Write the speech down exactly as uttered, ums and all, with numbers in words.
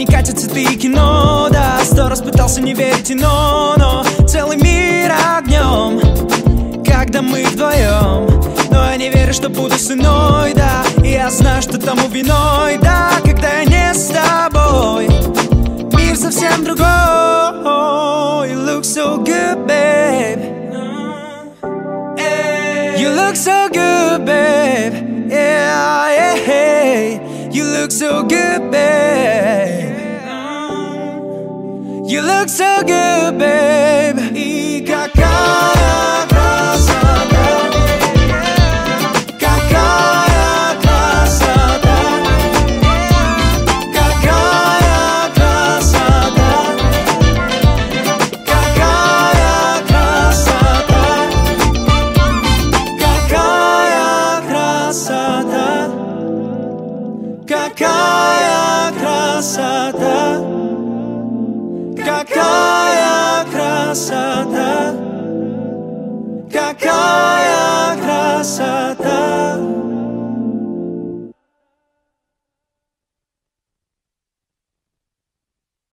не катят цветы и кино, да. Сто раз пытался не верить, но, но целый мир огнем, когда мы вдвоем. Но я не верю, что буду ценой, да. И я знаю, что тому виной, да. Когда я не с тобой, мир совсем другой. You look so good, babe. You look so good, babe. Yeah, yeah. You look so good, babe. You look so good, babe.